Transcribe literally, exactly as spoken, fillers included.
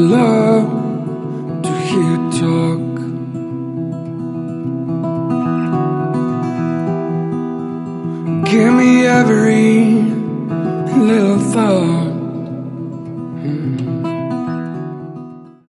love to hear you talk. Give me every little thought.